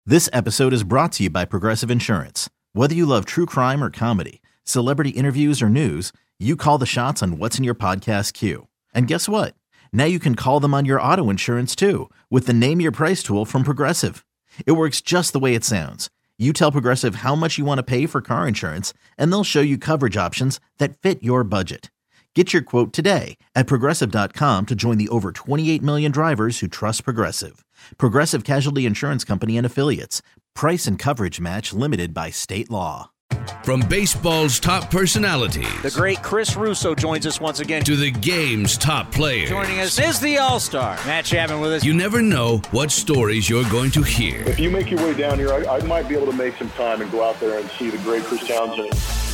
This episode is brought to you by Progressive Insurance. Whether you love true crime or comedy, celebrity interviews or news, you call the shots on what's in your podcast queue. And guess what? Now you can call them on your auto insurance too with the Name Your Price tool from Progressive. It works just the way it sounds. You tell Progressive how much you want to pay for car insurance, and they'll show you coverage options that fit your budget. Get your quote today at Progressive.com to join the over 28 million drivers who trust Progressive. Progressive Casualty Insurance Company and Affiliates. Price and coverage match limited by state law. From baseball's top personalities, the great Chris Russo joins us once again, to the game's top players. Joining us is the All-Star, Matt Chapman with us. You never know what stories you're going to hear. If you make your way down here, I might be able to make some time and go out there and see the great Chris Townsend.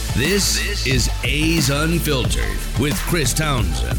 This is A's Unfiltered with Chris Townsend.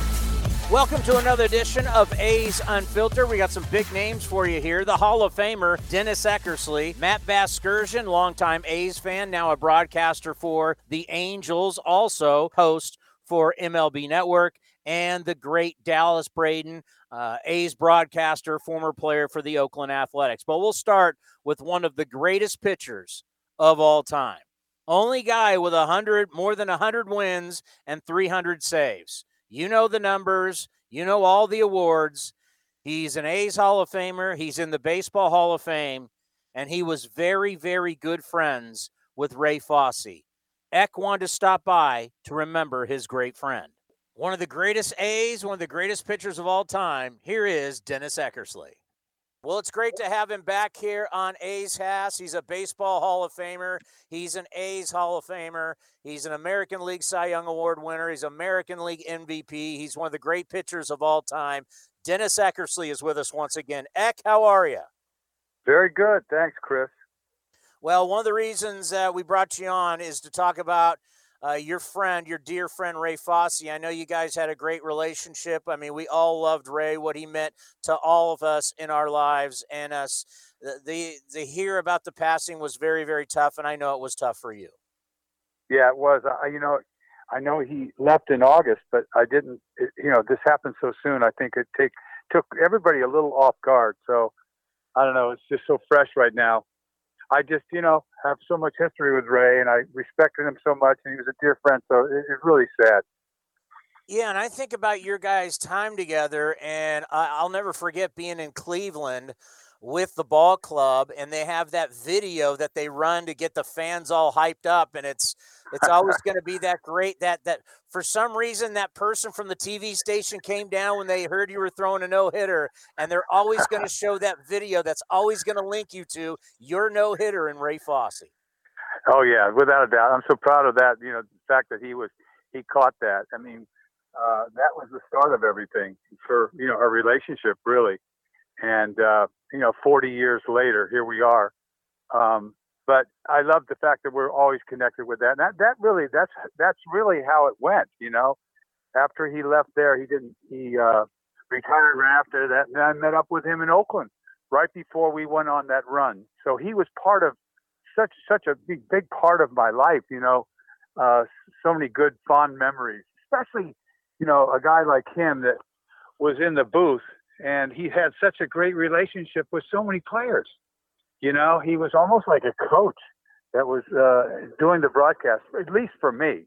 Welcome to another edition of A's Unfiltered. We got some big names for you here. The Hall of Famer, Dennis Eckersley. Matt Vasgersian, longtime A's fan, now a broadcaster for the Angels, also host for MLB Network. And the great Dallas Braden, A's broadcaster, former player for the Oakland Athletics. But we'll start with one of the greatest pitchers of all time. Only guy with more than 100 wins and 300 saves. You know the numbers. You know all the awards. He's an A's Hall of Famer. He's in the Baseball Hall of Fame. And he was very, very good friends with Ray Fosse. Eck wanted to stop by to remember his great friend. One of the greatest A's, one of the greatest pitchers of all time. Here is Dennis Eckersley. Well, it's great to have him back here on A's Hass. He's a Baseball Hall of Famer. He's an A's Hall of Famer. He's an American League Cy Young Award winner. He's American League MVP. He's one of the great pitchers of all time. Dennis Eckersley is with us once again. Eck, how are you? Very good. Thanks, Chris. Well, one of the reasons we brought you on is to talk about your dear friend, Ray Fosse. I know you guys had a great relationship. I mean, we all loved Ray, what he meant to all of us in our lives. And the hear about the passing was very, very tough, and I know it was tough for you. Yeah, it was. I know he left in August, but I didn't, this happened so soon. I think it took everybody a little off guard. So, I don't know. It's just so fresh right now. I just, have so much history with Ray, and I respected him so much, and he was a dear friend, so it's really sad. Yeah, and I think about your guys' time together, and I'll never forget being in Cleveland with the ball club, and they have that video that they run to get the fans all hyped up, and it's always going to be that great, that for some reason that person from the TV station came down when they heard you were throwing a no-hitter, and they're always going to show that video that's always going to link you to your no-hitter and Ray Fosse. Oh, yeah, without a doubt. I'm so proud of that, the fact that he caught that. I mean, that was the start of everything for, our relationship, really. And, 40 years later, here we are. But I love the fact that we're always connected with that. And that's really how it went, After he left there, he retired right after that. And I met up with him in Oakland right before we went on that run. So he was part of such a big part of my life, so many good, fond memories, especially, a guy like him that was in the booth. And he had such a great relationship with so many players. He was almost like a coach that was doing the broadcast, at least for me.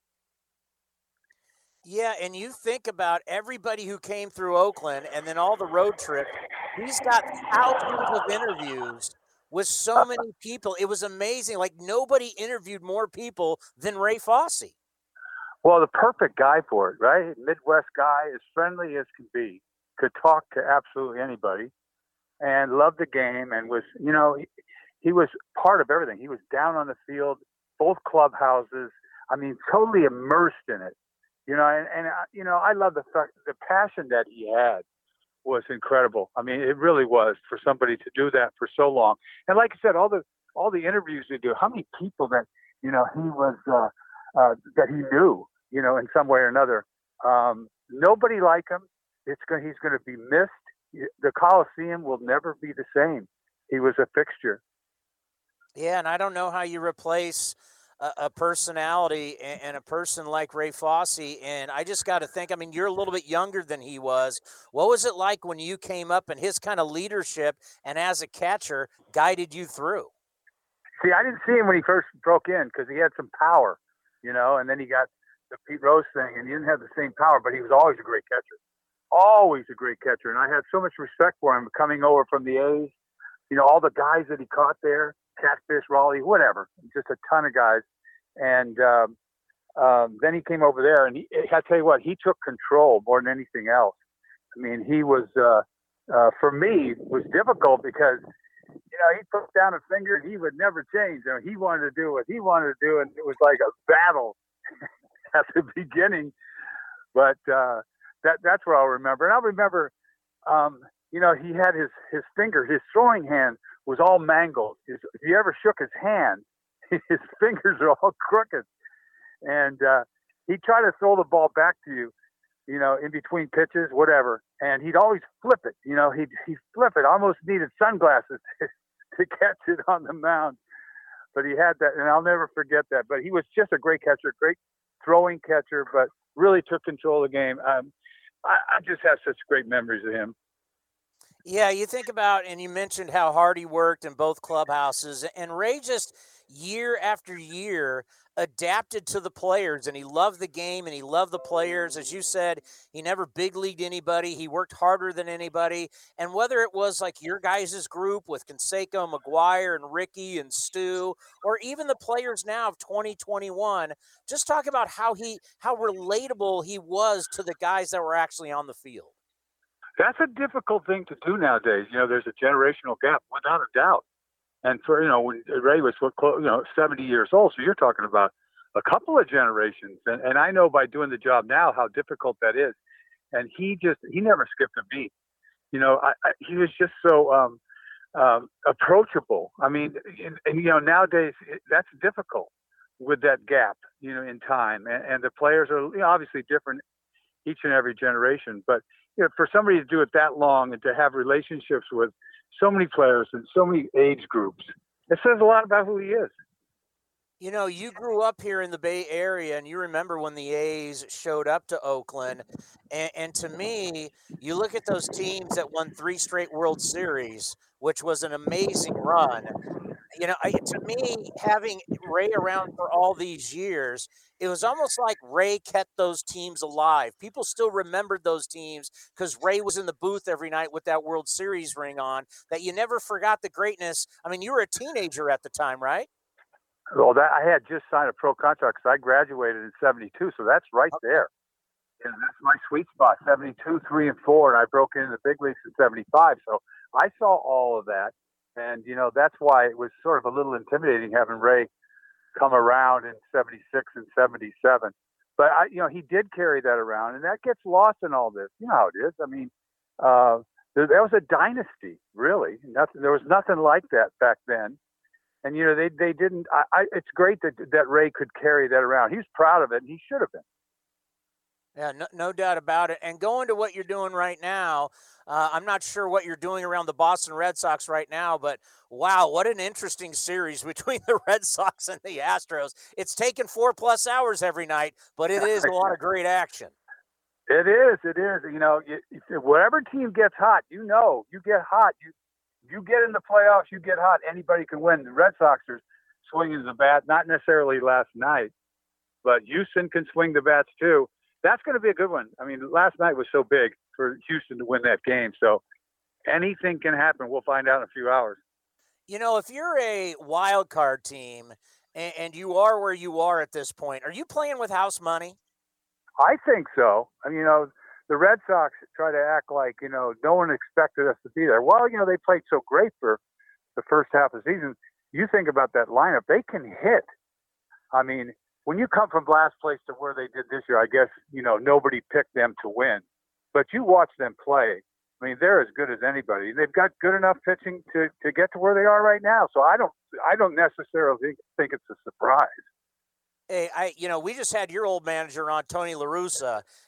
Yeah, and you think about everybody who came through Oakland and then all the road trip. He's got thousands of interviews with so many people. It was amazing. Like, nobody interviewed more people than Ray Fosse. Well, the perfect guy for it, right? Midwest guy, as friendly as can be. Could talk to absolutely anybody and loved the game and was, he was part of everything. He was down on the field, both clubhouses. I mean, totally immersed in it, and I love the passion that he had was incredible. I mean, it really was for somebody to do that for so long. And like I said, all the interviews we do, how many people that, he was, that he knew, in some way or another, nobody like him. He's going to be missed. The Coliseum will never be the same. He was a fixture. Yeah, and I don't know how you replace a personality and a person like Ray Fosse. And I just got to think, I mean, you're a little bit younger than he was. What was it like when you came up and his kind of leadership and as a catcher guided you through? See, I didn't see him when he first broke in because he had some power, and then he got the Pete Rose thing and he didn't have the same power, but he was always a great catcher. Always a great catcher. And I had so much respect for him coming over from the A's. All the guys that he caught there, Catfish, Raleigh, whatever, just a ton of guys. And then he came over there, and I tell you what, he took control more than anything else. I mean, he was, for me, was difficult because, he put down a finger and he would never change. He wanted to do what he wanted to do, and it was like a battle at the beginning. But that's what I'll remember. And I'll remember, he had his finger, his throwing hand was all mangled. If you ever shook his hand, his fingers are all crooked. And he'd try to throw the ball back to you, in between pitches, whatever. And he'd always flip it. He'd flip it. Almost needed sunglasses to catch it on the mound. But he had that, and I'll never forget that. But he was just a great catcher, great throwing catcher, but really took control of the game. I just have such great memories of him. Yeah, you think about, and you mentioned how hard he worked in both clubhouses, and Ray just year after year adapted to the players, and he loved the game and he loved the players. As you said, he never big leagued anybody. He worked harder than anybody. And whether it was like your guys' group with Canseco, McGuire, and Ricky and Stu, or even the players now of 2021, just talk about how relatable he was to the guys that were actually on the field. That's a difficult thing to do nowadays. There's a generational gap, without a doubt. And for, when Ray was, 70 years old, so you're talking about a couple of generations. And I know by doing the job now how difficult that is. And he never skipped a beat. He was just so approachable. I mean, and nowadays that's difficult with that gap, in time. And the players are obviously different each and every generation. But for somebody to do it that long and to have relationships with so many players and so many age groups, it says a lot about who he is. You grew up here in the Bay Area, and you remember when the A's showed up to Oakland. And to me, you look at those teams that won 3 straight World Series, which was an amazing run. To me, having Ray around for all these years, it was almost like Ray kept those teams alive. People still remembered those teams because Ray was in the booth every night with that World Series ring on, that you never forgot the greatness. I mean, you were a teenager at the time, right? Well, I had just signed a pro contract because I graduated in 72, so that's right there. And that's my sweet spot, 72, 3, and 4, and I broke into the big leagues in 75. So I saw all of that. And, that's why it was sort of a little intimidating having Ray come around in 76 and 77. But, he did carry that around, and that gets lost in all this. You know how it is. I mean, there was a dynasty, really. There was nothing like that back then. And, they didn't it's great that Ray could carry that around. He was proud of it, and he should have been. Yeah, no doubt about it. And going to what you're doing right now, I'm not sure what you're doing around the Boston Red Sox right now, but wow, what an interesting series between the Red Sox and the Astros. It's taken 4+ hours every night, but it is a lot of great action. It is. Whatever team gets hot, you get hot. You get in the playoffs, you get hot. Anybody can win. The Red Sox are swinging the bat, not necessarily last night, but Houston can swing the bats too. That's going to be a good one. I mean, last night was so big for Houston to win that game. So anything can happen. We'll find out in a few hours. If you're a wild card team and you are where you are at this point, are you playing with house money? I think so. I mean, the Red Sox try to act like, no one expected us to be there. Well, they played so great for the first half of the season. You think about that lineup, they can hit. I mean, when you come from last place to where they did this year, I guess, nobody picked them to win. But you watch them play. I mean, they're as good as anybody. They've got good enough pitching to get to where they are right now. So I don't necessarily think it's a surprise. Hey, we just had your old manager on, Tony La Russa,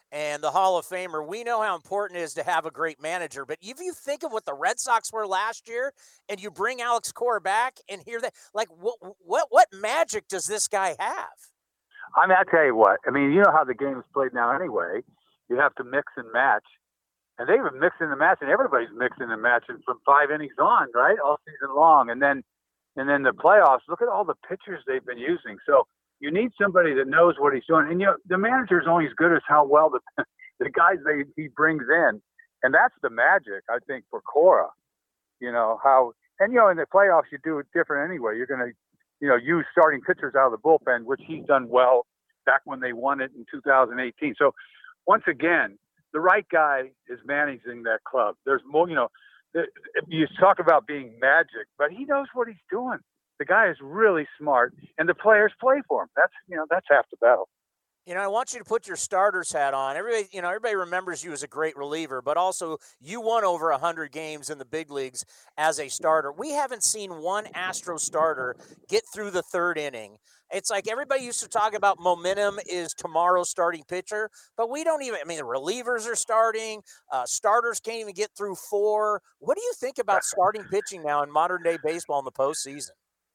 and the Hall of Famer, we know how important it is to have a great manager. But if you think of what the Red Sox were last year, and you bring Alex Cora back and hear that, like, what magic does this guy have? I mean, I tell you what. I mean, you know how the game is played now anyway. You have to mix and match. And they've been mixing and matching. Everybody's mixing and matching from 5 innings on, right? All season long. And then the playoffs, look at all the pitchers they've been using. So you need somebody that knows what he's doing. And, you know, the manager is only as good as how well the guys he brings in. And that's the magic, I think, for Cora. You know, in the playoffs, you do it different anyway. You're going to, you know, use starting pitchers out of the bullpen, which he's done well back when they won it in 2018. So once again, the right guy is managing that club. There's more, you know, you talk about being magic, but he knows what he's doing. The guy is really smart, and the players play for him. That's half the battle. You know, I want you to put your starter's hat on. Everybody remembers you as a great reliever, but also you won over 100 games in the big leagues as a starter. We haven't seen one Astro starter get through the third inning. It's like everybody used to talk about momentum is tomorrow's starting pitcher, but we don't even, I mean, the relievers are starting. Starters can't even get through 4. What do you think about starting pitching now in modern day baseball in the postseason?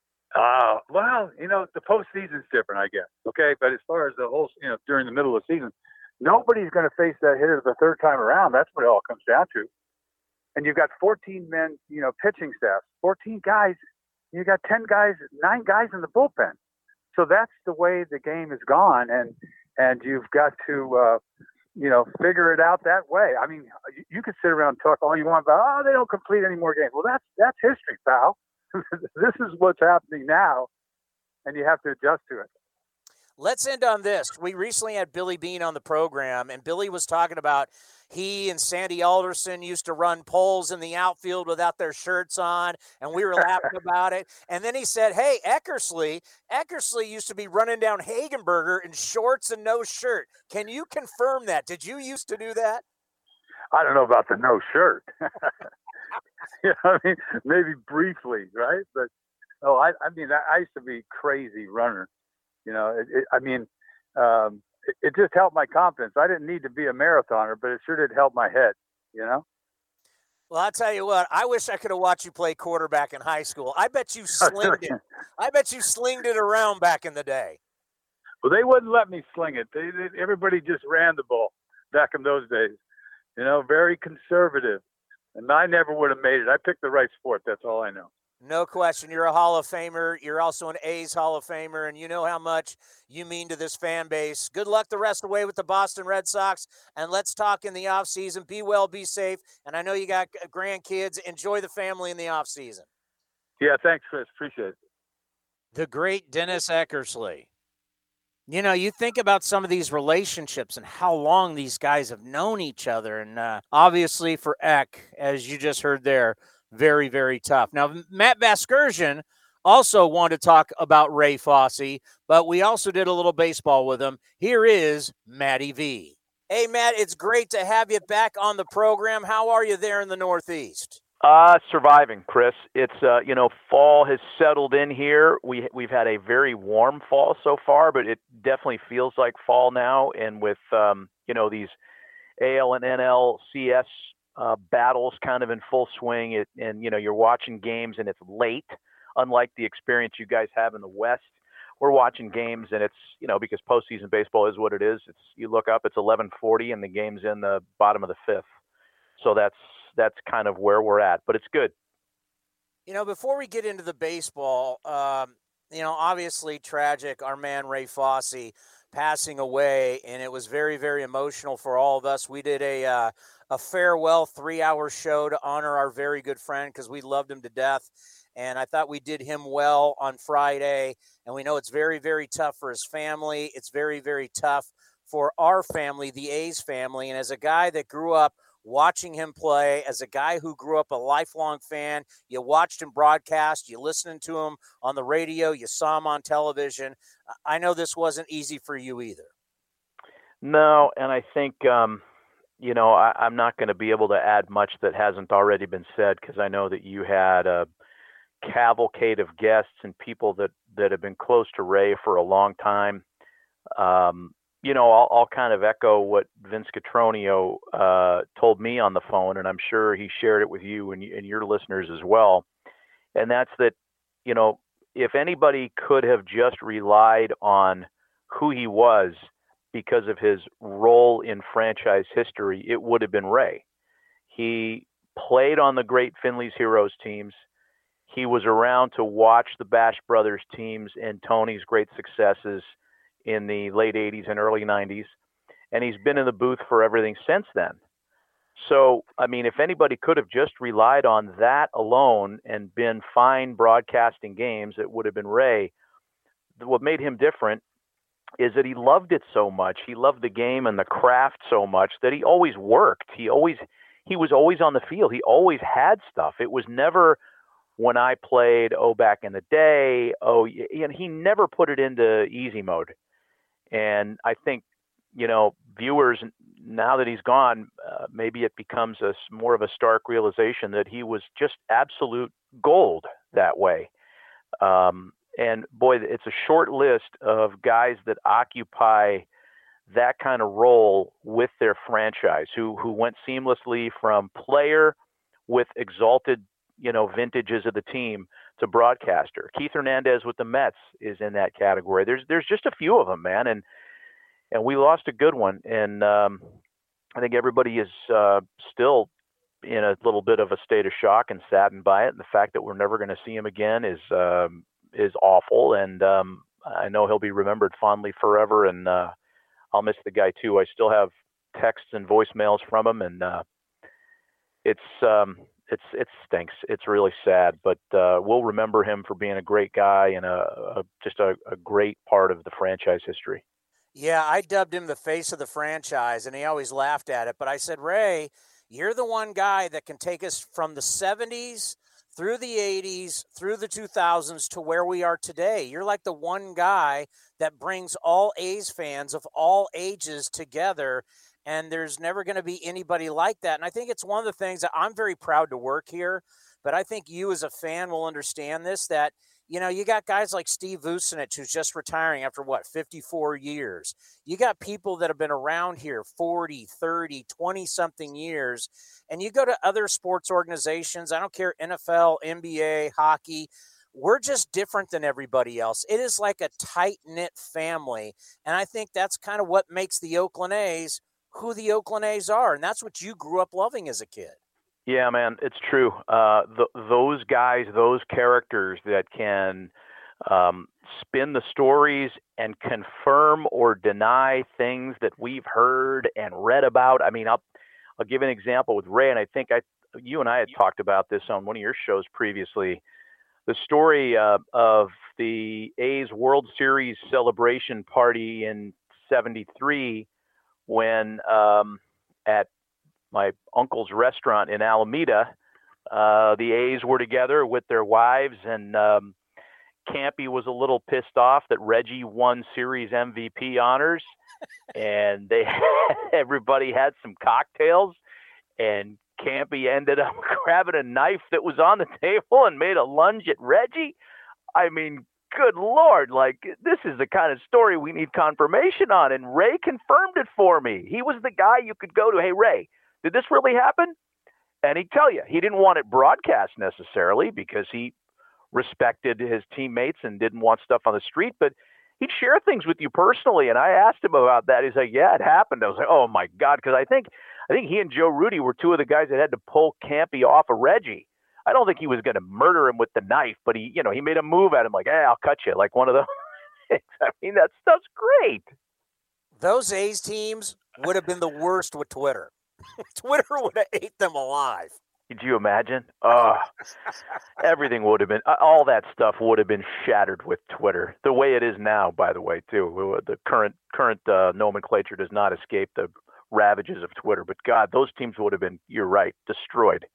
Well, you know, the postseason's different, I guess. Okay. But as far as the whole, you know, during the middle of the season, nobody's going to face that hitter the third time around. That's what it all comes down to. And you've got 14 men, you know, pitching staff, 14 guys. You got 10 guys, 9 guys in the bullpen. So that's the way the game has gone. And you've got to, you know, figure it out that way. I mean, you could sit around and talk all you want about, they don't complete any more games. Well, that's history, pal. This is what's happening now, and you have to adjust to it. Let's end on this. We recently had Billy Beane on the program, and Billy was talking about he and Sandy Alderson used to run polls in the outfield without their shirts on, and we were laughing about it. And then he said, hey, Eckersley used to be running down Hagenberger in shorts and no shirt. Can you confirm that? Did you used to do that? I don't know about the no shirt. You know, I mean, maybe briefly, right? But I mean, I used to be a crazy runner. You know, it just helped my confidence. I didn't need to be a marathoner, but it sure did help my head. You know. Well, I'll tell you what. I wish I could have watched you play quarterback in high school. I bet you slinged it. I bet you slinged it around back in the day. Well, they wouldn't let me sling it. Everybody just ran the ball back in those days. You know, very conservative. And I never would have made it. I picked the right sport. That's all I know. No question. You're a Hall of Famer. You're also an A's Hall of Famer, and you know how much you mean to this fan base. Good luck the rest of the way with the Boston Red Sox, and let's talk in the offseason. Be well, be safe, and I know you got grandkids. Enjoy the family in the offseason. Yeah, thanks, Chris. Appreciate it. The great Dennis Eckersley. You know, you think about some of these relationships and how long these guys have known each other. And obviously for Eck, as you just heard there, very, very tough. Now, Matt Vasgersian also wanted to talk about Ray Fosse, but we also did a little baseball with him. Here is Matty V. Hey, Matt, it's great to have you back on the program. How are you there in the Northeast? Surviving, Chris. It's, you know, fall has settled in here. We've had a very warm fall so far, but it definitely feels like fall now. And with, you know, these AL and NL CS battles kind of in full swing, and, you know, you're watching games and it's late, unlike the experience you guys have in the West. We're watching games and it's, you know, because postseason baseball is what it is. You look up, it's 11:40 and the game's in the bottom of the 5th. So that's kind of where we're at, but it's good. You know, before we get into the baseball, you know, obviously tragic, our man Ray Fosse passing away, and it was very, very emotional for all of us. We did a farewell 3-hour show to honor our very good friend because we loved him to death, and I thought we did him well on Friday, and we know it's very, very tough for his family. It's very, very tough for our family, the A's family, and as a guy that grew up watching him play, as a guy who grew up a lifelong fan, you watched him broadcast, you listened to him on the radio, you saw him on television. I know this wasn't easy for you either. No, and I think, you know, I'm not going to be able to add much that hasn't already been said because I know that you had a cavalcade of guests and people that have been close to Ray for a long time. I'll kind of echo what Vince Cotroneo told me on the phone, and I'm sure he shared it with you and your listeners as well. And that's that, if anybody could have just relied on who he was because of his role in franchise history, it would have been Ray. He played on the great Finley's Heroes teams. He was around to watch the Bash Brothers teams and Tony's great successes in the late 80s and early 90s. And he's been in the booth for everything since then. So, I mean, if anybody could have just relied on that alone and been fine broadcasting games, it would have been Ray. What made him different is that he loved it so much. He loved the game and the craft so much that he always worked. He was always on the field. He always had stuff. It was never when I played, back in the day, and he never put it into easy mode. And I think, viewers, now that he's gone, maybe it becomes more of a stark realization that he was just absolute gold that way. And boy, it's a short list of guys that occupy that kind of role with their franchise, who went seamlessly from player with exalted, vintages of the team to broadcaster. Keith Hernandez with the Mets is in that category. There's just a few of them, man. And we lost a good one. And I think everybody is still in a little bit of a state of shock and saddened by it. And the fact that we're never going to see him again is awful. And I know he'll be remembered fondly forever. And I'll miss the guy too. I still have texts and voicemails from him, and it stinks. It's really sad, but we'll remember him for being a great guy and just a great part of the franchise history. Yeah, I dubbed him the face of the franchise, and he always laughed at it. But I said, Ray, you're the one guy that can take us from the 70s through the 80s, through the 2000s to where we are today. You're like the one guy that brings all A's fans of all ages together, and there's never going to be anybody like that. And I think it's one of the things that I'm very proud to work here, but I think you as a fan will understand this, that you got guys like Steve Vucinich, who's just retiring after 54 years. You got people that have been around here 40, 30, 20-something years. And you go to other sports organizations, I don't care, NFL, NBA, hockey, we're just different than everybody else. It is like a tight-knit family. And I think that's kind of what makes the Oakland A's who the Oakland A's are. And that's what you grew up loving as a kid. Yeah, man, it's true. Those guys, those characters that can spin the stories and confirm or deny things that we've heard and read about. I mean, I'll give an example with Ray, and I think you and I had talked about this on one of your shows previously. The story of the A's World Series celebration party in '73 when at my uncle's restaurant in Alameda, the A's were together with their wives, and Campy was a little pissed off that Reggie won series MVP honors, and everybody had some cocktails, and Campy ended up grabbing a knife that was on the table and made a lunge at Reggie. I mean, good Lord, this is the kind of story we need confirmation on, and Ray confirmed it for me. He was the guy you could go to, hey, Ray, did this really happen? And he'd tell you. He didn't want it broadcast necessarily because he respected his teammates and didn't want stuff on the street, but he'd share things with you personally. And I asked him about that. He's like, yeah, it happened. I was like, oh my God. Because I think he and Joe Rudy were two of the guys that had to pull Campy off of Reggie. I don't think he was going to murder him with the knife, but he made a move at him like, hey, I'll cut you, like one of those things. I mean, that stuff's great. Those A's teams would have been the worst with Twitter. Twitter would have ate them alive. Could you imagine? Everything would have been, all that stuff would have been shattered with Twitter. The way it is now, by the way, too. The current nomenclature does not escape the ravages of Twitter. But God, those teams would have been, you're right, destroyed.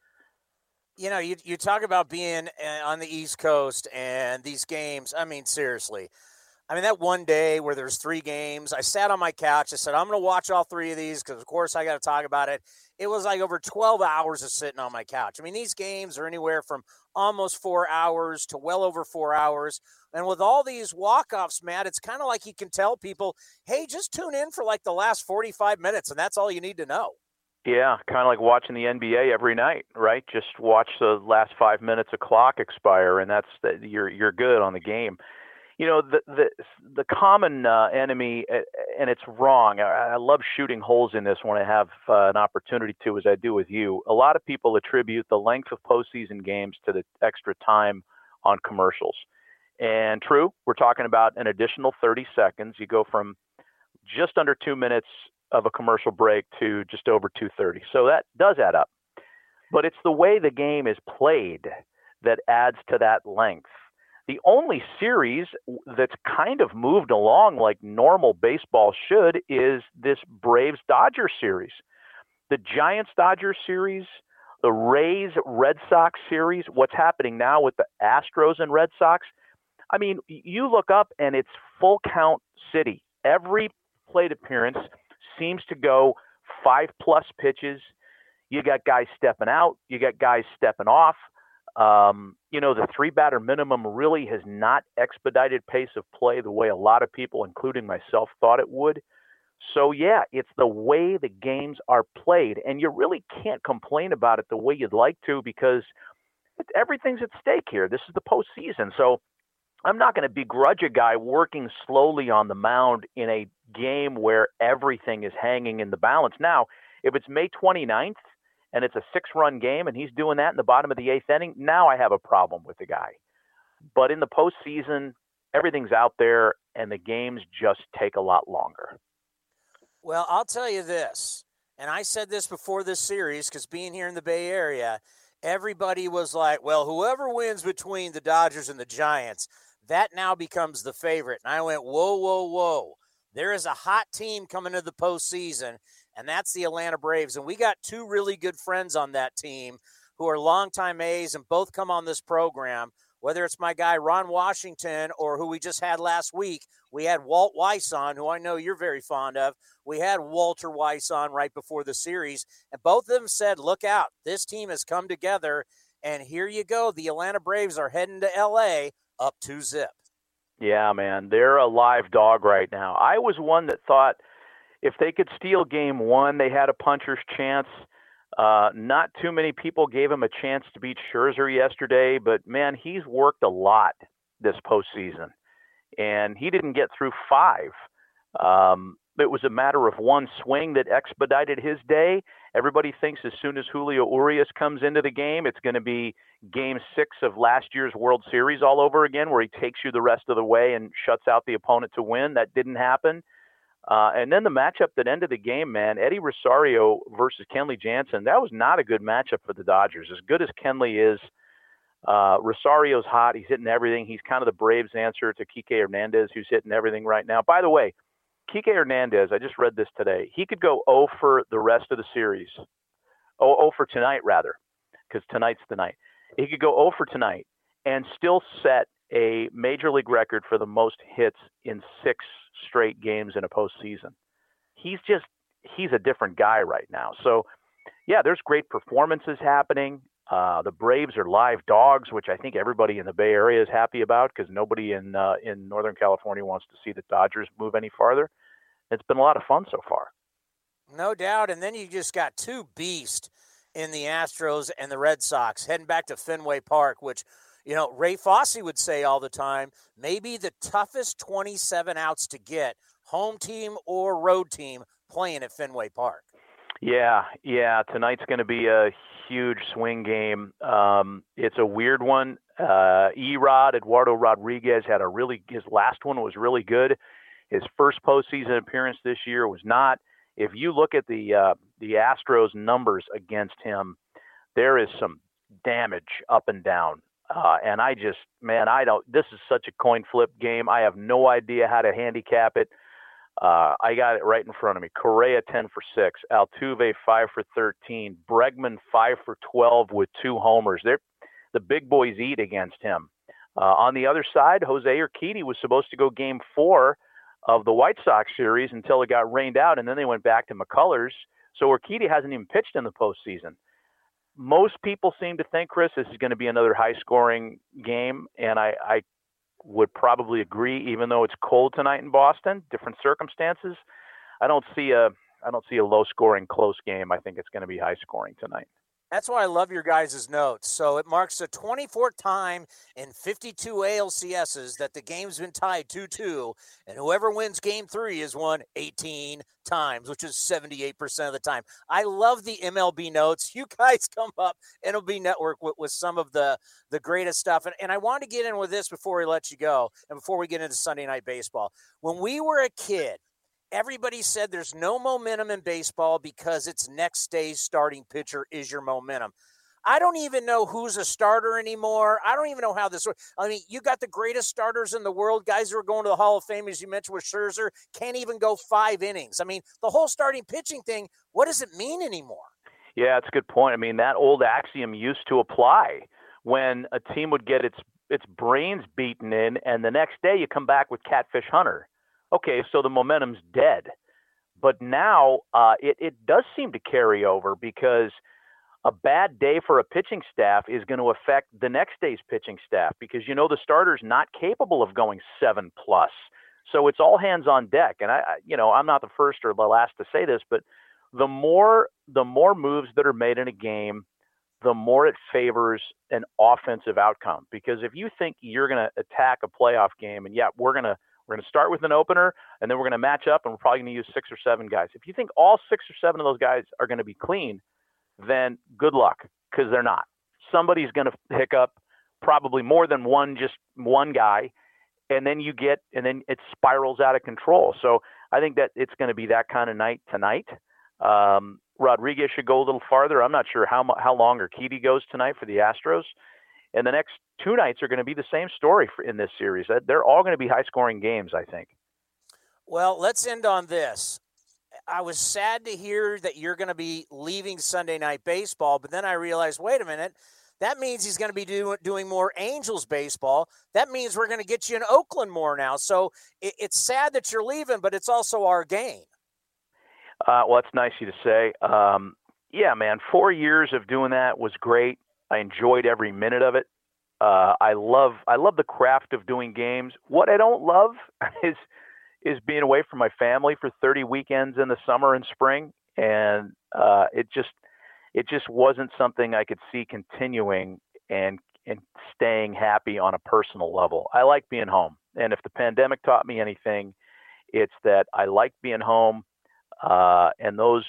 You talk about being on the East Coast and these games. I mean, seriously, I mean, that one day where there's 3 games, I sat on my couch. I said, I'm going to watch all 3 of these because, of course, I got to talk about it. It was like over 12 hours of sitting on my couch. I mean, these games are anywhere from almost 4 hours to well over 4 hours. And with all these walk-offs, Matt, it's kind of like you can tell people, hey, just tune in for like the last 45 minutes, and that's all you need to know. Yeah, kind of like watching the NBA every night, right? Just watch the last 5 minutes of clock expire, and you're good on the game. You know, the common enemy, and it's wrong. I love shooting holes in this when I have an opportunity to, as I do with you. A lot of people attribute the length of postseason games to the extra time on commercials. And true, we're talking about an additional 30 seconds. You go from just under 2 minutes of a commercial break to just over 2:30. So that does add up. But it's the way the game is played that adds to that length. The only series that's kind of moved along like normal baseball should is this Braves-Dodgers series. The Giants-Dodgers series, the Rays-Red Sox series, what's happening now with the Astros and Red Sox. I mean, you look up and it's full count city. Every plate appearance seems to go 5+ pitches. You got guys stepping out. You got guys stepping off. The 3-batter minimum really has not expedited pace of play the way a lot of people, including myself, thought it would. So, yeah, it's the way the games are played. And you really can't complain about it the way you'd like to because everything's at stake here. This is the postseason. So I'm not going to begrudge a guy working slowly on the mound in a game where everything is hanging in the balance. Now, if it's May 29th, and it's a 6-run game, and he's doing that in the bottom of the 8th inning, now I have a problem with the guy. But in the postseason, everything's out there, and the games just take a lot longer. Well, I'll tell you this, and I said this before this series, because being here in the Bay Area, everybody was like, well, whoever wins between the Dodgers and the Giants, that now becomes the favorite. And I went, whoa, whoa, whoa. There is a hot team coming to the postseason, and that's the Atlanta Braves. And we got 2 really good friends on that team who are longtime A's and both come on this program, whether it's my guy Ron Washington or who we just had last week. We had Walt Weiss on, who I know you're very fond of. We had Walter Weiss on right before the series, and both of them said, look out, this team has come together, and here you go. The Atlanta Braves are heading to L.A. up 2-0. Yeah, man, they're a live dog right now. I was one that thought if they could steal game 1, they had a puncher's chance. Not too many people gave him a chance to beat Scherzer yesterday, but, man, he's worked a lot this postseason, and he didn't get through 5. It was a matter of one swing that expedited his day. Everybody thinks as soon as Julio Urias comes into the game, it's going to be Game 6 of last year's World Series all over again, where he takes you the rest of the way and shuts out the opponent to win. That didn't happen. And then the matchup that ended the game, man, Eddie Rosario versus Kenley Jansen, that was not a good matchup for the Dodgers. As good as Kenley is, Rosario's hot. He's hitting everything. He's kind of the Braves' answer to Kike Hernandez, who's hitting everything right now. By the way, Kike Hernandez, I just read this today. He could go 0 for the rest of the series. 0 for tonight, rather, because tonight's the night. He could go 0 for tonight and still set a major league record for the most hits in 6 straight games in a postseason. He's a different guy right now. So, yeah, there's great performances happening. The Braves are live dogs, which I think everybody in the Bay Area is happy about because nobody in Northern California wants to see the Dodgers move any farther. It's been a lot of fun so far. No doubt. And then you just got 2 beasts in the Astros and the Red Sox heading back to Fenway Park, which, Ray Fosse would say all the time, maybe the toughest 27 outs to get, home team or road team, playing at Fenway Park. Yeah. Tonight's going to be a huge swing game. It's a weird one. Erod, Eduardo Rodriguez, his last one was really good. His first postseason appearance this year was not. If you look at the Astros numbers against him, there is some damage up and down. And this is such a coin flip game. I have no idea how to handicap it. I got it right in front of me. Correa 10 for 6, Altuve 5 for 13, Bregman 5 for 12 with 2 homers. The big boys eat against him. On the other side, Jose Urquidy was supposed to go Game 4 of the White Sox series until it got rained out, and then they went back to McCullers. So Urquidy hasn't even pitched in the postseason. Most people seem to think, Chris, this is going to be another high-scoring game, and I would probably agree, even though it's cold tonight in Boston, different circumstances. I don't see a low-scoring close game. I think it's going to be high-scoring tonight. That's why I love your guys' notes. So it marks the 24th time in 52 ALCSs that the game's been tied 2-2, and whoever wins Game 3 has won 18 times, which is 78% of the time. I love the MLB notes. You guys come up, MLB Network, with some of the greatest stuff. And I want to get in with this before we let you go and before we get into Sunday Night Baseball. When we were a kid, everybody said there's no momentum in baseball because it's next day's starting pitcher is your momentum. I don't even know who's a starter anymore. I don't even know how this works. I mean, you got the greatest starters in the world, guys who are going to the Hall of Fame, as you mentioned with Scherzer, can't even go 5 innings. I mean, the whole starting pitching thing, what does it mean anymore? Yeah, it's a good point. I mean, that old axiom used to apply when a team would get its brains beaten in, and the next day you come back with Catfish Hunter. Okay, so the momentum's dead. But now it does seem to carry over because a bad day for a pitching staff is going to affect the next day's pitching staff because, the starter's not capable of going 7+. So it's all hands on deck. And I'm not the first or the last to say this, but the more moves that are made in a game, the more it favors an offensive outcome. Because if you think you're going to attack a playoff game and we're going to start with an opener, and then we're going to match up, and we're probably going to use 6 or 7 guys. If you think all 6 or 7 of those guys are going to be clean, then good luck, because they're not. Somebody's going to hiccup, probably more than just one guy, and then it spirals out of control. So I think that it's going to be that kind of night tonight. Rodriguez should go a little farther. I'm not sure how long Urquidy goes tonight for the Astros. And the next 2 nights are going to be the same story in this series. They're all going to be high-scoring games, I think. Well, let's end on this. I was sad to hear that you're going to be leaving Sunday Night Baseball, but then I realized, wait a minute, that means he's going to be doing more Angels baseball. That means we're going to get you in Oakland more now. So it's sad that you're leaving, but it's also our gain. Well, it's nice of you to say. Yeah, man, 4 years of doing that was great. I enjoyed every minute of it. I love the craft of doing games. What I don't love is being away from my family for 30 weekends in the summer and spring, and it just wasn't something I could see continuing and staying happy on a personal level. I like being home, and if the pandemic taught me anything, it's that I like being home, and those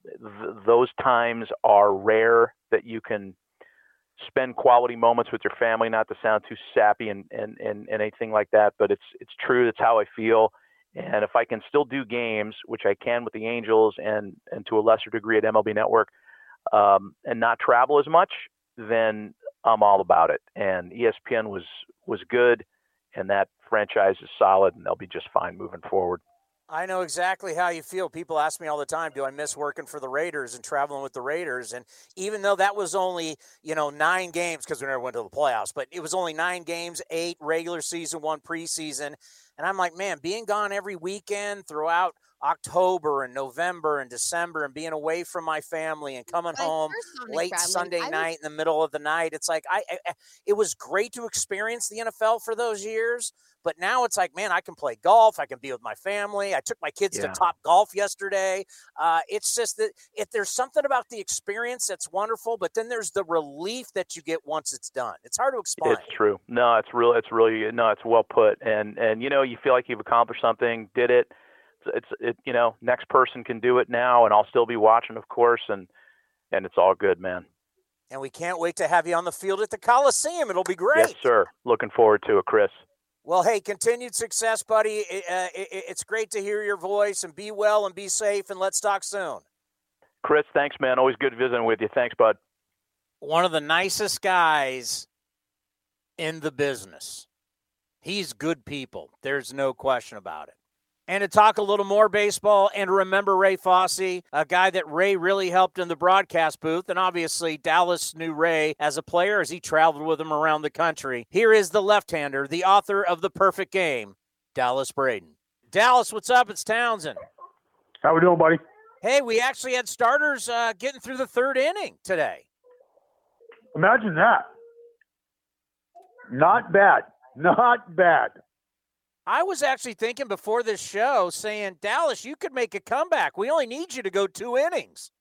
times are rare that you can spend quality moments with your family, not to sound too sappy and anything like that, but it's true. That's how I feel. And if I can still do games, which I can with the Angels and to a lesser degree at MLB Network, and not travel as much, then I'm all about it. And ESPN was good, and that franchise is solid, and they'll be just fine moving forward. I know exactly how you feel. People ask me all the time, do I miss working for the Raiders and traveling with the Raiders? And even though that was only, 9 games, because we never went to the playoffs, but it was only 9 games, 8 regular season, 1 preseason. And I'm like, man, being gone every weekend throughout October and November and December and being away from my family and coming home late Sunday night in the middle of the night. It's like, it was great to experience the NFL for those years, but now it's like, man, I can play golf. I can be with my family. I took my kids to Top Golf yesterday. It's just that if there's something about the experience that's wonderful, but then there's the relief that you get once it's done. It's hard to explain. It's true. No, it's well put. And you feel like you've accomplished something, did it. It's next person can do it now, and I'll still be watching, of course, and it's all good, man. And we can't wait to have you on the field at the Coliseum. It'll be great. Yes, sir. Looking forward to it, Chris. Well, hey, continued success, buddy. It's great to hear your voice, and be well and be safe, and let's talk soon. Chris, thanks, man. Always good visiting with you. Thanks, bud. One of the nicest guys in the business. He's good people. There's no question about it. And to talk a little more baseball and remember Ray Fosse, a guy that Ray really helped in the broadcast booth, and obviously Dallas knew Ray as a player as he traveled with him around the country. Here is the left-hander, the author of The Perfect Game, Dallas Braden. Dallas, what's up? It's Townsend. How we doing, buddy? Hey, we actually had starters getting through the third inning today. Imagine that. Not bad. Not bad. I was actually thinking before this show saying, Dallas, you could make a comeback. We only need you to go 2 innings.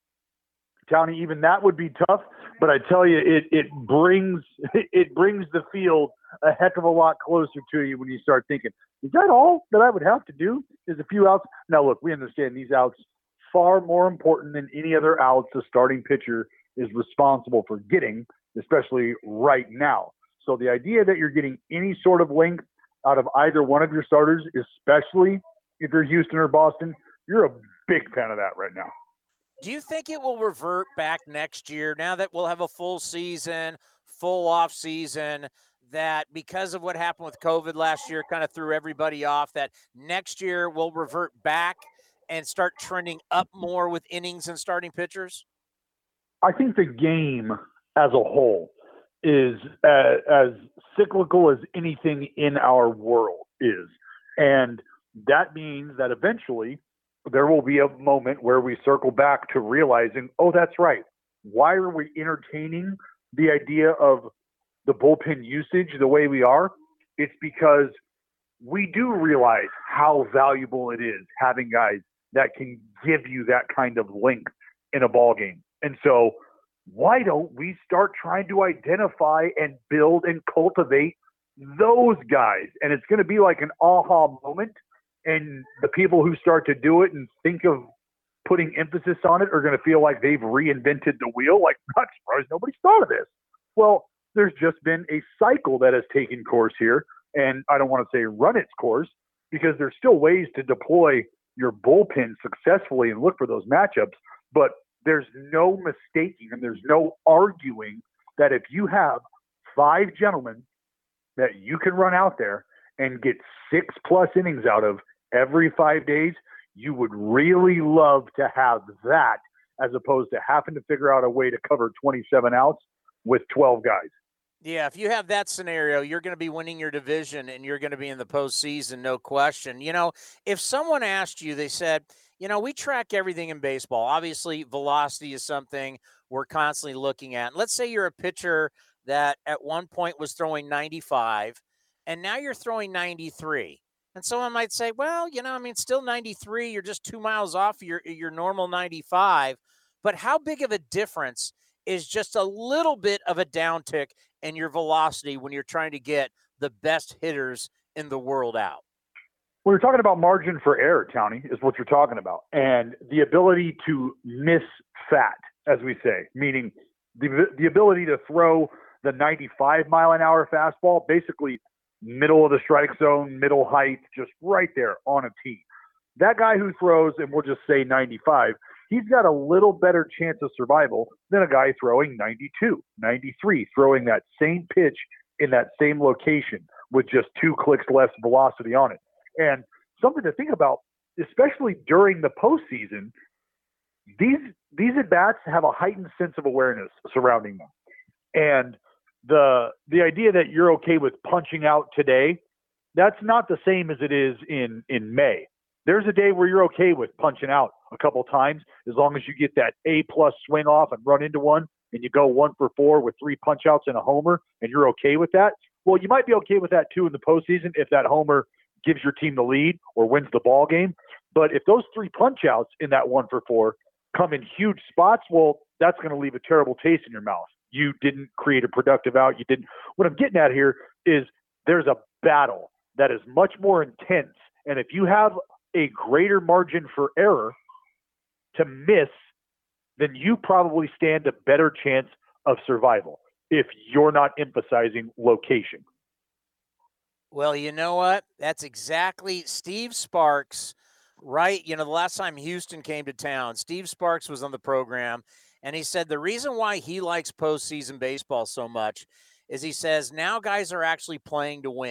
Townie, even that would be tough, but I tell you, it brings the field a heck of a lot closer to you when you start thinking, is that all that I would have to do? Is a few outs. Now, look, we understand these outs far more important than any other outs a starting pitcher is responsible for getting, especially right now. So the idea that you're getting any sort of length out of either one of your starters, especially if you're Houston or Boston, you're a big fan of that right now. Do you think it will revert back next year now that we'll have a full season, full off season, that because of what happened with COVID last year kind of threw everybody off, that next year we'll revert back and start trending up more with innings and starting pitchers? I think the game as a whole is as cyclical as anything in our world is. And that means that eventually there will be a moment where we circle back to realizing, oh, that's right. Why are we entertaining the idea of the bullpen usage the way we are? It's because we do realize how valuable it is having guys that can give you that kind of length in a ball game. And so why don't we start trying to identify and build and cultivate those guys? And it's going to be like an aha moment. And the people who start to do it and think of putting emphasis on it are going to feel like they've reinvented the wheel. Like, not surprised nobody's thought of this. Well, there's just been a cycle that has taken course here. And I don't want to say run its course, because there's still ways to deploy your bullpen successfully and look for those matchups. But there's no mistaking and there's no arguing that if you have 5 gentlemen that you can run out there and get 6+ innings out of every 5 days, you would really love to have that as opposed to having to figure out a way to cover 27 outs with 12 guys. Yeah, if you have that scenario, you're going to be winning your division and you're going to be in the postseason, no question. You know, if someone asked you, they said, you know, we track everything in baseball. Obviously, velocity is something we're constantly looking at. Let's say you're a pitcher that at one point was throwing 95, and now you're throwing 93. And someone might say, well, you know, I mean, still 93. You're just 2 miles off your normal 95. But how big of a difference is just a little bit of a downtick in your velocity when you're trying to get the best hitters in the world out? We're talking about margin for error, Townie, is what you're talking about. And the ability to miss fat, as we say, meaning the ability to throw the 95-mile-an-hour fastball, basically middle of the strike zone, middle height, just right there on a tee. That guy who throws, and we'll just say 95, he's got a little better chance of survival than a guy throwing 92, 93, throwing that same pitch in that same location with just 2 clicks less velocity on it. And something to think about, especially during the postseason, these at-bats have a heightened sense of awareness surrounding them. And the idea that you're okay with punching out today, that's not the same as it is in May. There's a day where you're okay with punching out a couple times as long as you get that A+ swing off and run into one and you go 1 for 4 with 3 punch outs and a homer and you're okay with that. Well, you might be okay with that too in the postseason if that homer gives your team the lead or wins the ball game. But if those 3 punch outs in that 1 for 4 come in huge spots, well, that's going to leave a terrible taste in your mouth. You didn't create a productive out. You didn't. What I'm getting at here is there's a battle that is much more intense. And if you have a greater margin for error to miss, then you probably stand a better chance of survival if you're not emphasizing location. Well, you know what? That's exactly Steve Sparks, right? You know, the last time Houston came to town, Steve Sparks was on the program, and he said the reason why he likes postseason baseball so much is he says now guys are actually playing to win.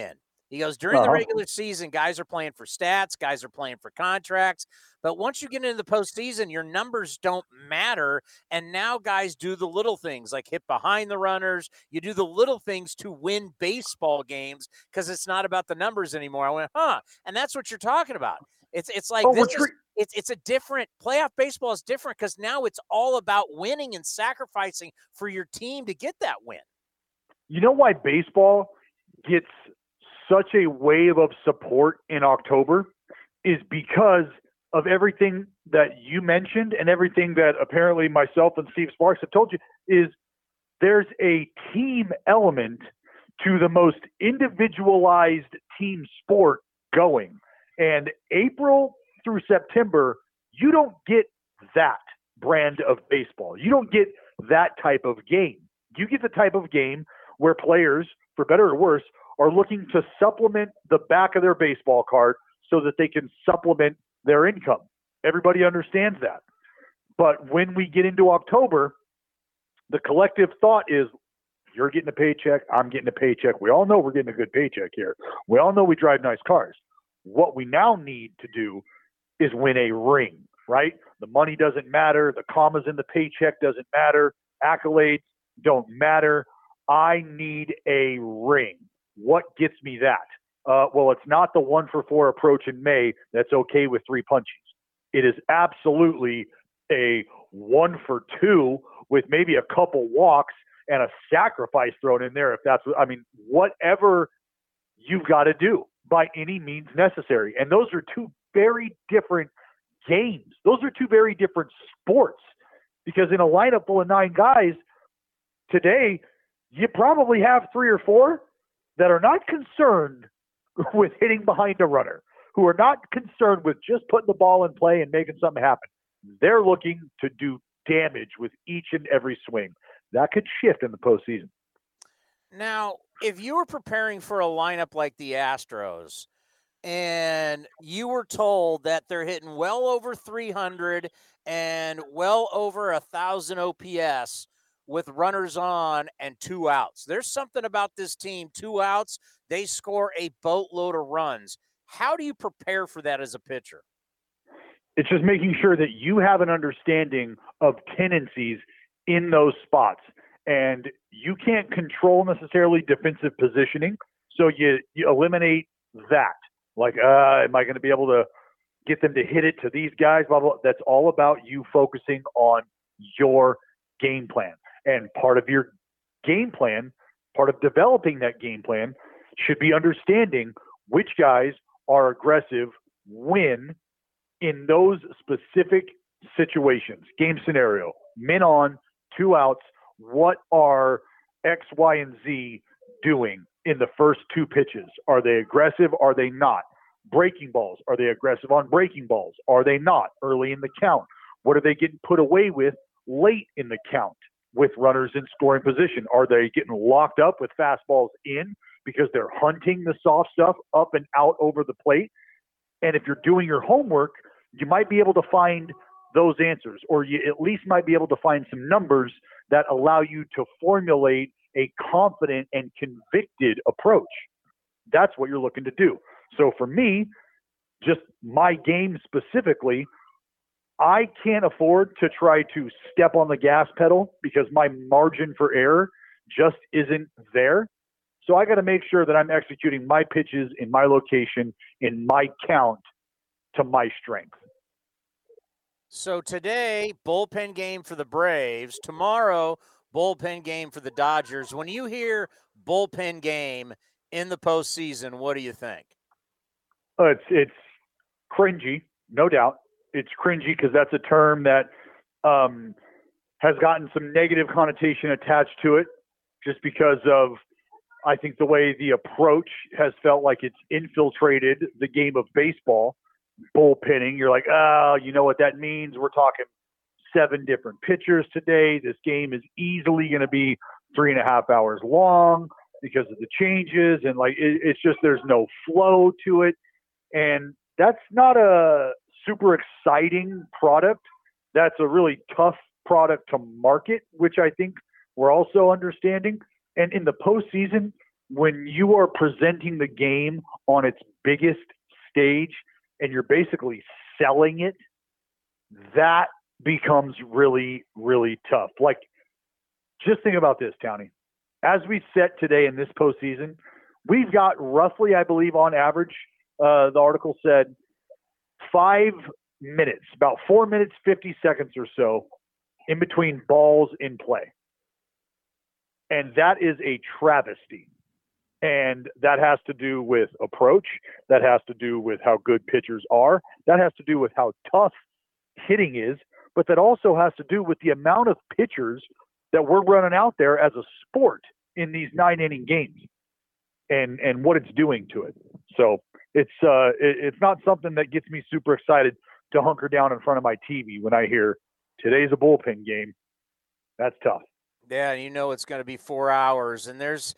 He goes, during the regular season, guys are playing for stats, guys are playing for contracts. But once you get into the postseason, your numbers don't matter. And now guys do the little things like hit behind the runners. You do the little things to win baseball games because it's not about the numbers anymore. I went, and that's what you're talking about. It's like it's a different playoff baseball is different because now it's all about winning and sacrificing for your team to get that win. You know why baseball gets such a wave of support in October is because of everything that you mentioned and everything that apparently myself and Steve Sparks have told you is there's a team element to the most individualized team sport going. And April through September, you don't get that brand of baseball. You don't get that type of game. You get the type of game where players, for better or worse, are looking to supplement the back of their baseball card so that they can supplement their income. Everybody understands that. But when we get into October, the collective thought is, you're getting a paycheck, I'm getting a paycheck. We all know we're getting a good paycheck here. We all know we drive nice cars. What we now need to do is win a ring, right? The money doesn't matter. The commas in the paycheck doesn't matter. Accolades don't matter. I need a ring. What gets me that? Well, it's not the 1-for-4 approach in May that's okay with 3 punches. It is absolutely a 1-for-2 with maybe a couple walks and a sacrifice thrown in there. If that's, whatever you've got to do by any means necessary. And those are two very different games. Those are two very different sports, because in a lineup full of 9 guys today, you probably have 3 or 4 that are not concerned with hitting behind a runner, who are not concerned with just putting the ball in play and making something happen. They're looking to do damage with each and every swing. That could shift in the postseason. Now, if you were preparing for a lineup like the Astros and you were told that they're hitting well over 300 and well over 1,000 OPS with runners on and 2 outs. There's something about this team, 2 outs, they score a boatload of runs. How do you prepare for that as a pitcher? It's just making sure that you have an understanding of tendencies in those spots. And you can't control necessarily defensive positioning, so you eliminate that. Like, am I going to be able to get them to hit it to these guys? Blah, blah. That's all about you focusing on your game plan. And part of your game plan, part of developing that game plan, should be understanding which guys are aggressive when in those specific situations. Game scenario, men on, 2 outs, what are X, Y, and Z doing in the first 2 pitches? Are they aggressive? Are they not? Breaking balls, are they aggressive on breaking balls? Are they not early in the count? What are they getting put away with late in the count with runners in scoring position? Are they getting locked up with fastballs in because they're hunting the soft stuff up and out over the plate? And if you're doing your homework, you might be able to find those answers, or you at least might be able to find some numbers that allow you to formulate a confident and convicted approach. That's what you're looking to do. So for me, just my game specifically, I can't afford to try to step on the gas pedal because my margin for error just isn't there. So I got to make sure that I'm executing my pitches in my location, in my count, to my strength. So today, bullpen game for the Braves. Tomorrow, bullpen game for the Dodgers. When you hear bullpen game in the postseason, what do you think? It's cringy, no doubt. It's cringy because that's a term that has gotten some negative connotation attached to it just because of, I think, the way the approach has felt like it's infiltrated the game of baseball. Bullpenning, you're like, you know what that means? We're talking 7 different pitchers today. This game is easily going to be 3.5 hours long because of the changes. And it's just, there's no flow to it. And that's not a super exciting product. That's a really tough product to market, which I think we're also understanding. And in the postseason, when you are presenting the game on its biggest stage and you're basically selling it, that becomes really, really tough. Like, just think about this, Townie. As we set today in this postseason, we've got roughly, I believe, on average, the article said 5 minutes, about 4 minutes, 50 seconds or so in between balls in play. And that is a travesty. And that has to do with approach. That has to do with how good pitchers are. That has to do with how tough hitting is. But that also has to do with the amount of pitchers that we're running out there as a sport in these 9-inning games and what it's doing to it. So it's not something that gets me super excited to hunker down in front of my TV when I hear today's a bullpen game. That's tough. Yeah, it's going to be 4 hours. And there's,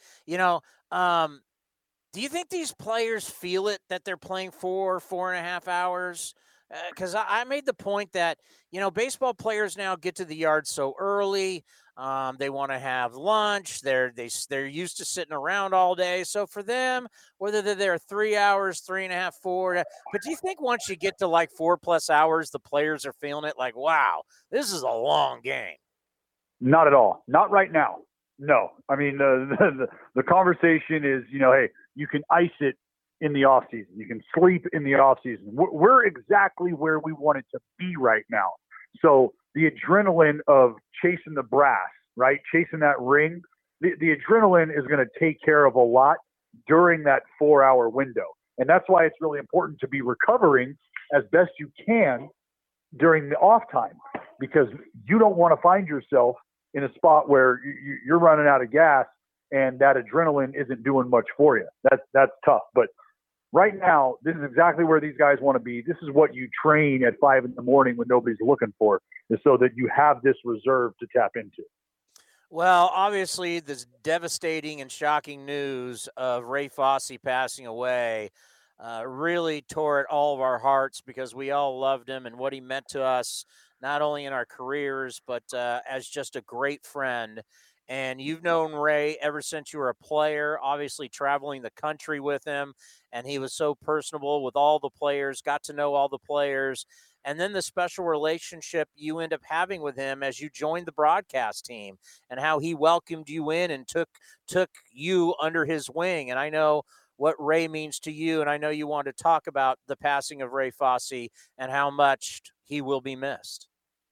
do you think these players feel it that they're playing 4.5 hours? Because I made the point that, baseball players now get to the yard so early. They want to have lunch. They're used to sitting around all day. So for them, whether they're there 3 hours, 3.5, 4, but do you think once you get to like 4+ hours, the players are feeling it like, wow, this is a long game? Not at all. Not right now. No. I mean, the conversation is, hey, you can ice it in the off season. You can sleep in the off season. We're exactly where we want it to be right now. So the adrenaline of chasing the brass, right? Chasing that ring, the adrenaline is going to take care of a lot during that 4-hour window. And that's why it's really important to be recovering as best you can during the off time, because you don't want to find yourself in a spot where you're running out of gas and that adrenaline isn't doing much for you. That's tough. But right now, this is exactly where these guys want to be. This is what you train at 5 a.m. when nobody's looking for, is so that you have this reserve to tap into. Well, obviously, this devastating and shocking news of Ray Fosse passing away really tore at all of our hearts, because we all loved him and what he meant to us, not only in our careers, but as just a great friend. And you've known Ray ever since you were a player, obviously traveling the country with him. And he was so personable with all the players, got to know all the players. And then the special relationship you end up having with him as you joined the broadcast team, and how he welcomed you in and took you under his wing. And I know what Ray means to you, and I know you want to talk about the passing of Ray Fosse and how much he will be missed.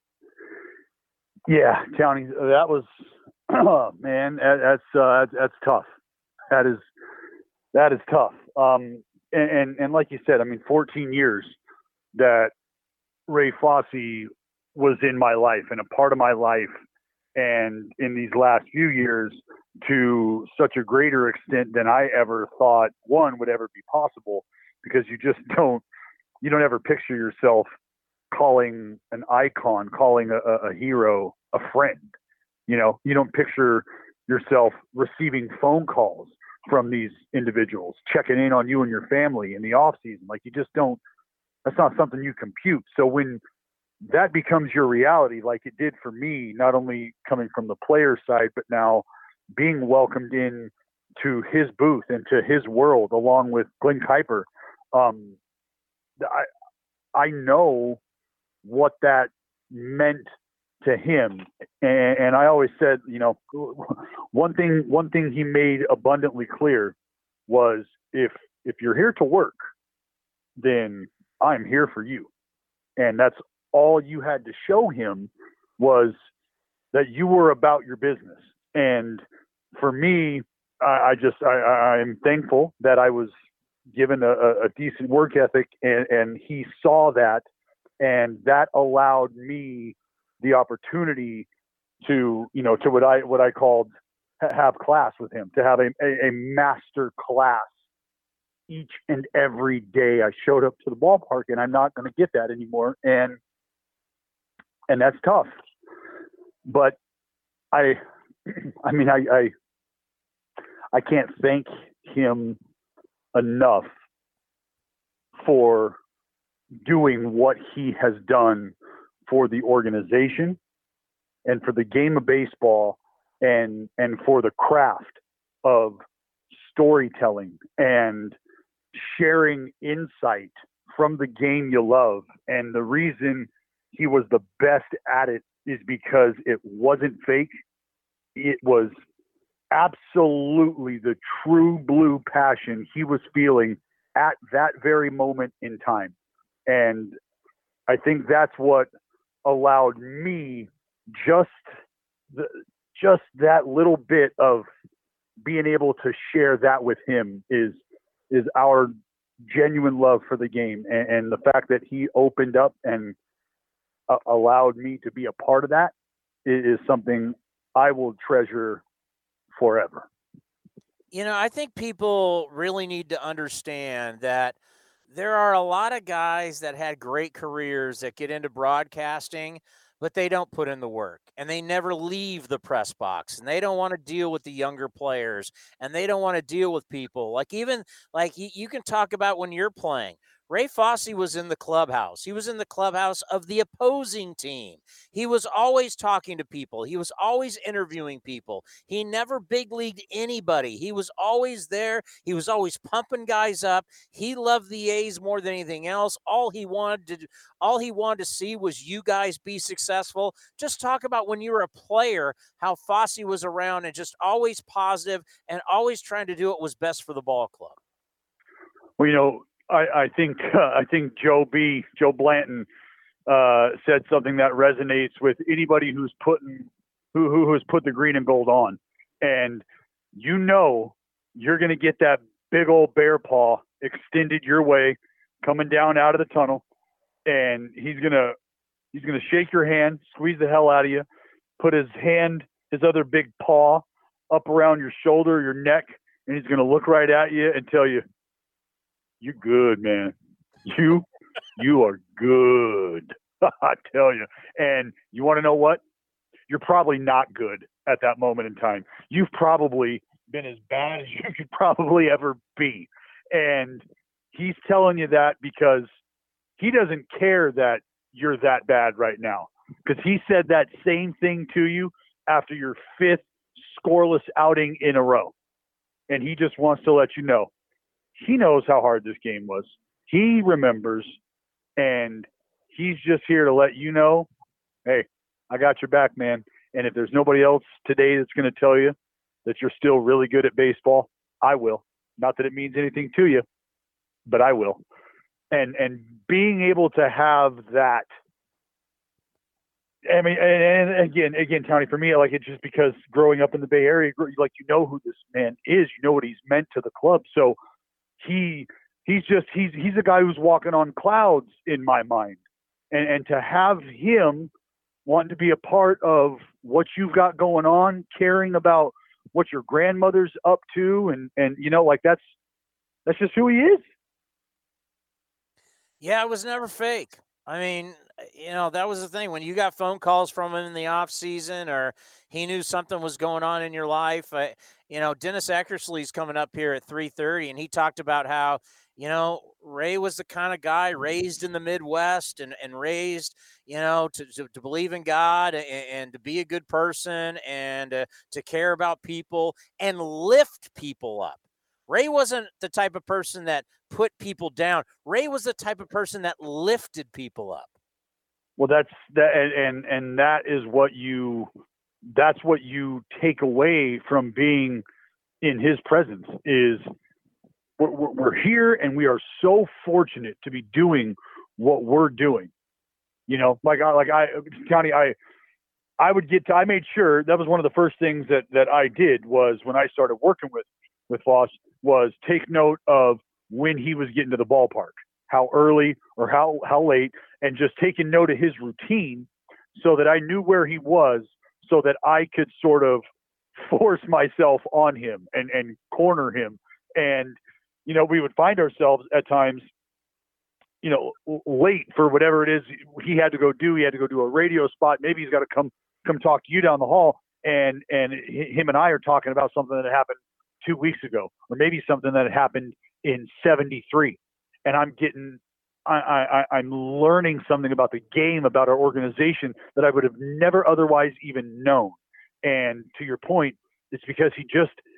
Yeah, Townie, that was, oh, man, that's tough. That is tough. And like you said, I mean, 14 years that Ray Fosse was in my life and a part of my life, and in these last few years to such a greater extent than I ever thought one would ever be possible, because you don't ever picture yourself calling an icon, calling a hero, a friend. You don't picture yourself receiving phone calls from these individuals, checking in on you and your family in the off season. Like, you just don't, that's not something you compute. So when that becomes your reality, like it did for me, not only coming from the player side, but now being welcomed in to his booth and to his world, along with Glenn Kuiper, I know what that meant to him. And I always said, one thing he made abundantly clear was, if you're here to work, then I'm here for you. And that's all you had to show him, was that you were about your business. And for me, I'm thankful that I was given a decent work ethic, and he saw that, and that allowed me the opportunity to what I called have class with him, to have a master class each and every day I showed up to the ballpark, and I'm not going to get that anymore. And that's tough, but I can't thank him enough for doing what he has done for the organization and for the game of baseball, and for the craft of storytelling and sharing insight from the game you love. And the reason he was the best at it is because it wasn't fake. It was absolutely the true blue passion he was feeling at that very moment in time. And I think that's what allowed me just that little bit of being able to share that with him is our genuine love for the game. And the fact that he opened up and allowed me to be a part of that is something I will treasure forever. You know, I think people really need to understand that there are a lot of guys that had great careers that get into broadcasting, but they don't put in the work and they never leave the press box and they don't want to deal with the younger players and they don't want to deal with people. Like even like you can talk about when you're playing. Ray Fosse was in the clubhouse. He was in the clubhouse of the opposing team. He was always talking to people. He was always interviewing people. He never big leagued anybody. He was always there. He was always pumping guys up. He loved the A's more than anything else. All he wanted to see was you guys be successful. Just talk about when you were a player, how Fosse was around and just always positive and always trying to do what was best for the ball club. Well, you know, I think Joe Blanton said something that resonates with anybody who's put the green and gold on, and you know you're going to get that big old bear paw extended your way coming down out of the tunnel, and he's gonna shake your hand, squeeze the hell out of you, put his other big paw up around your shoulder, your neck, and he's gonna look right at you and tell you, "You're good, man. You are good." I tell you. And you want to know what? You're probably not good at that moment in time. You've probably been as bad as you could probably ever be. And he's telling you that because he doesn't care that you're that bad right now. Because he said that same thing to you after your 5th scoreless outing in a row. And he just wants to let you know. He knows how hard this game was. He remembers, and he's just here to let you know, hey, I got your back, man. And if there's nobody else today that's going to tell you that you're still really good at baseball, I will. Not that it means anything to you, but I will. And being able to have that, I mean, and again, Tony, for me, like, it's just because growing up in the Bay Area, like, you know who this man is, you know what he's meant to the club. So he's a guy who's walking on clouds in my mind, and to have him wanting to be a part of what you've got going on, caring about what your grandmother's up to, and you know, like, that's just who he is. Yeah, it was never fake. I mean, you know, that was the thing. When you got phone calls from him in the off season, or he knew something was going on in your life, you know, Dennis Eckersley's coming up here at 3:30, and he talked about how, you know, Ray was the kind of guy raised in the Midwest and raised, you know, to believe in God and to be a good person and to care about people and lift people up. Ray wasn't the type of person that put people down. Ray was the type of person that lifted people up. Well, that's what you take away from being in his presence is we're here, and we are so fortunate to be doing what we're doing. You know, I made sure that was one of the first things that I did was when I started working with Foss was take note of when he was getting to the ballpark, how early or how late, and just taking note of his routine so that I knew where he was, so that I could sort of force myself on him and corner him. And, you know, we would find ourselves at times, you know, late for whatever it is he had to go do. He had to go do a radio spot. Maybe he's got to come talk to you down the hall. And him and I are talking about something that happened 2 weeks ago, or maybe something that happened in 73. And I'm learning something about the game, about our organization that I would have never otherwise even known. And to your point, it's because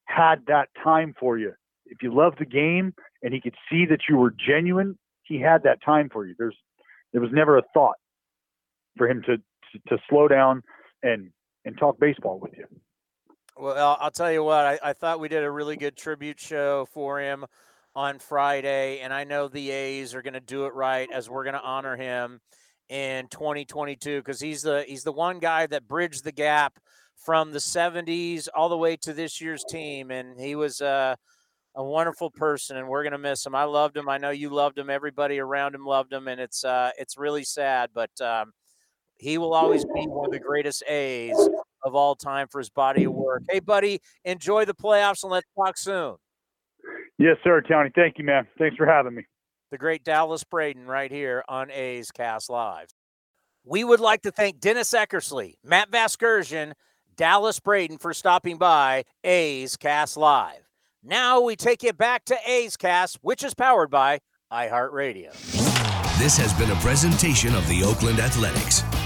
had that time for you. If you love the game and he could see that you were genuine, he had that time for you. There was never a thought for him to slow down and talk baseball with you. Well, I'll tell you what, I thought we did a really good tribute show for him on Friday, and I know the A's are going to do it right as we're going to honor him in 2022 because he's the one guy that bridged the gap from the 70s all the way to this year's team, and he was a wonderful person, and we're going to miss him. I loved him. I know you loved him. Everybody around him loved him, and it's really sad, but he will always be one of the greatest A's of all time for his body of work. Hey, buddy, enjoy the playoffs, and let's talk soon. Yes, sir, Tony. Thank you, man. Thanks for having me. The great Dallas Braden right here on A's Cast Live. We would like to thank Dennis Eckersley, Matt Vasgersian, Dallas Braden for stopping by A's Cast Live. Now we take you back to A's Cast, which is powered by iHeartRadio. This has been a presentation of the Oakland Athletics.